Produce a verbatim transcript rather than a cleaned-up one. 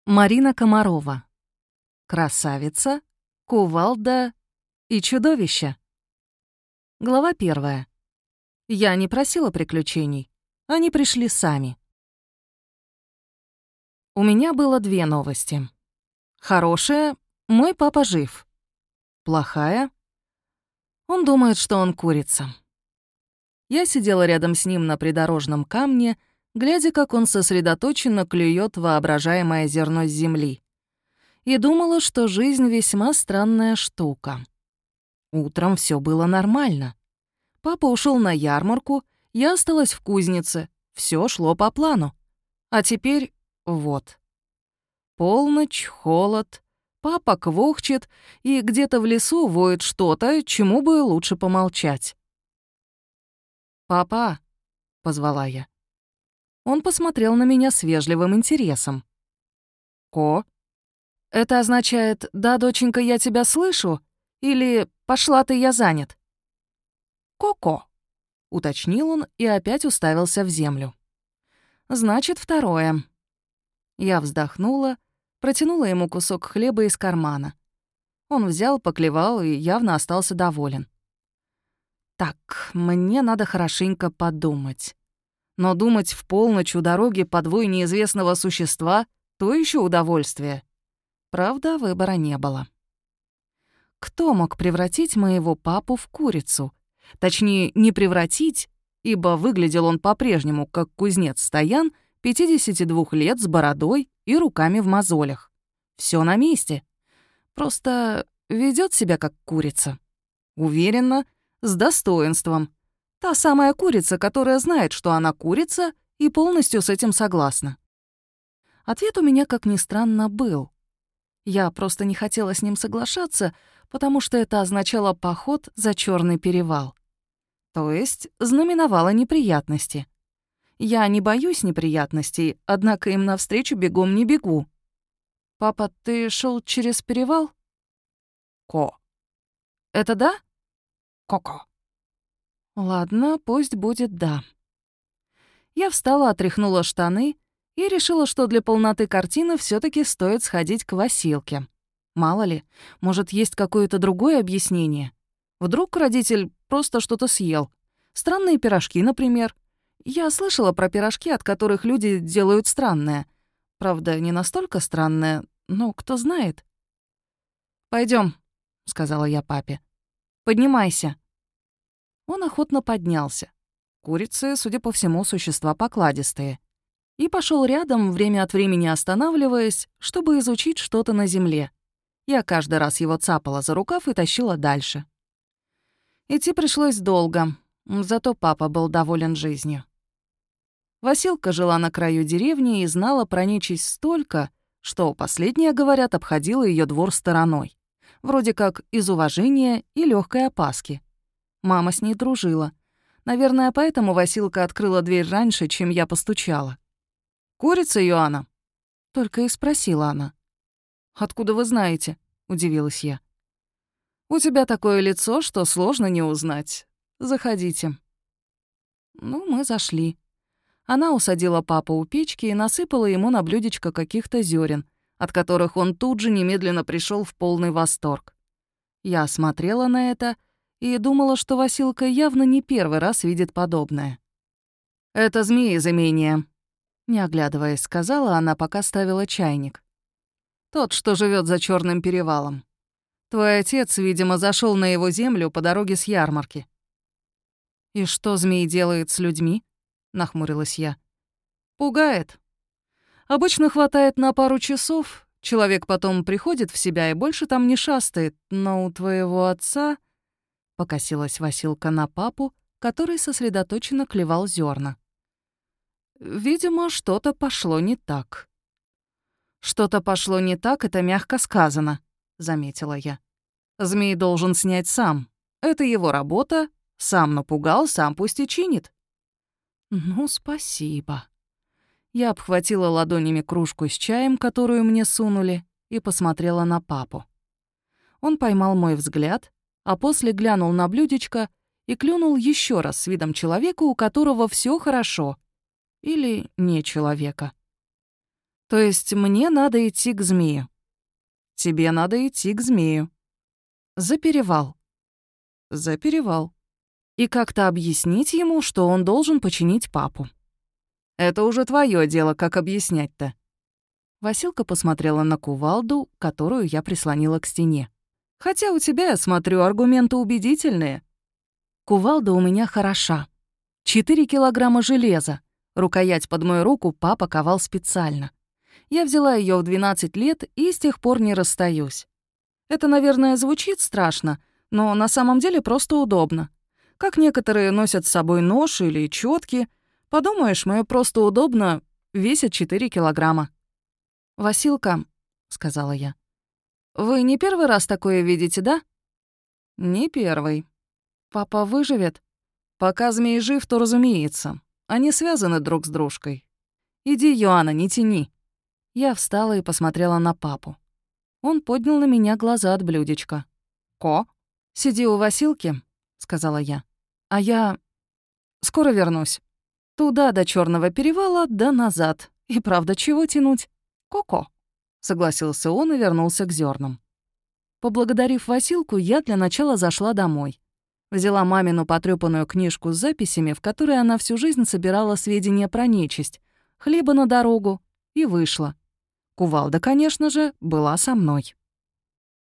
Марина Комарова. Красавица, кувалда и чудовище. Глава первая. Я не просила приключений. Они пришли сами. У меня было две новости. Хорошая — мой папа жив. Плохая — он думает, что он курица. Я сидела рядом с ним на придорожном камне, глядя, как он сосредоточенно клюет воображаемое зерно с земли, и думала, что жизнь весьма странная штука. Утром все было нормально. Папа ушел на ярмарку, я осталась в кузнице, все шло по плану. А теперь вот. Полночь, холод, папа квохчет, и где-то в лесу воет что-то, чему бы лучше помолчать. «Папа», — позвала я. Он посмотрел на меня с вежливым интересом. «Ко?» «Это означает, да, доченька, я тебя слышу?» Или «пошла ты, я занят?» «Ко-ко», — уточнил он и опять уставился в землю. «Значит, второе». Я вздохнула, протянула ему кусок хлеба из кармана. Он взял, поклевал и явно остался доволен. «Так, мне надо хорошенько подумать». Но думать в полночь у дороги под вой неизвестного существа — то еще удовольствие. Правда, выбора не было. Кто мог превратить моего папу в курицу? Точнее, не превратить, ибо выглядел он по-прежнему как кузнец Стоян, пятидесяти двух лет, с бородой и руками в мозолях. Все на месте. Просто ведет себя как курица. Уверенно, с достоинством. Та самая курица, которая знает, что она курица, и полностью с этим согласна. Ответ у меня, как ни странно, был. Я просто не хотела с ним соглашаться, потому что это означало поход за Черный перевал. То есть знаменовало неприятности. Я не боюсь неприятностей, однако им навстречу бегом не бегу. «Папа, ты шел через перевал?» «Ко». «Это да?» «Ко-ко». Ладно, пусть будет «да». Я встала, отряхнула штаны и решила, что для полноты картины все таки стоит сходить к Василке. Мало ли, может, есть какое-то другое объяснение. Вдруг родитель просто что-то съел. Странные пирожки, например. Я слышала про пирожки, от которых люди делают странное. Правда, не настолько странное, но кто знает. Пойдем, сказала я папе. «Поднимайся». Он охотно поднялся. Курицы, судя по всему, существа покладистые. И пошел рядом, время от времени останавливаясь, чтобы изучить что-то на земле. Я каждый раз его цапала за рукав и тащила дальше. Идти пришлось долго, зато папа был доволен жизнью. Василка жила на краю деревни и знала про нечисть столько, что последняя, говорят, обходила ее двор стороной. Вроде как из уважения и легкой опаски. Мама с ней дружила. Наверное, поэтому Василка открыла дверь раньше, чем я постучала. «Курица, Иоанна?» — только и спросила она. «Откуда вы знаете?» — удивилась я. «У тебя такое лицо, что сложно не узнать. Заходите». Ну, мы зашли. Она усадила папу у печки и насыпала ему на блюдечко каких-то зерен, от которых он тут же немедленно пришел в полный восторг. Я смотрела на это и думала, что Василка явно не первый раз видит подобное. «Это змеи из имения», — не оглядываясь, сказала она, пока ставила чайник. «Тот, что живет за Черным перевалом. Твой отец, видимо, зашел на его землю по дороге с ярмарки». «И что змей делает с людьми?» — нахмурилась я. «Пугает. Обычно хватает на пару часов, человек потом приходит в себя и больше там не шастает, но у твоего отца...» Покосилась Василка на папу, который сосредоточенно клевал зерна. «Видимо, что-то пошло не так». «Что-то пошло не так, это мягко сказано», — заметила я. «Змей должен снять сам. Это его работа. Сам напугал, сам пусть и чинит». «Ну, спасибо». Я обхватила ладонями кружку с чаем, которую мне сунули, и посмотрела на папу. Он поймал мой взгляд, а после глянул на блюдечко и клюнул еще раз с видом человека, у которого все хорошо. Или не человека. То есть мне надо идти к змею. Тебе надо идти к змею. За перевал. За перевал. И как-то объяснить ему, что он должен починить папу. Это уже твое дело, как объяснять-то. Василка посмотрела на кувалду, которую я прислонила к стене. Хотя у тебя, я смотрю, аргументы убедительные. Кувалда у меня хороша. Четыре килограмма железа. Рукоять под мою руку папа ковал специально. Я взяла ее в двенадцать лет и с тех пор не расстаюсь. Это, наверное, звучит страшно, но на самом деле просто удобно. Как некоторые носят с собой нож или чётки. Подумаешь, моё просто удобно, весит четыре килограмма. «Василка», — сказала я, — «вы не первый раз такое видите, да?» «Не первый. Папа выживет?» «Пока змей жив, то разумеется. Они связаны друг с дружкой. Иди, Йоанна, не тяни». Я встала и посмотрела на папу. Он поднял на меня глаза от блюдечка. «Ко?» «Сиди у Василки», — сказала я. «А я скоро вернусь. Туда, до Черного перевала, да назад. И правда, чего тянуть? Ко-ко», — согласился он и вернулся к зернам. Поблагодарив Василку, я для начала зашла домой. Взяла мамину потрёпанную книжку с записями, в которой она всю жизнь собирала сведения про нечисть, хлеба на дорогу, и вышла. Кувалда, конечно же, была со мной.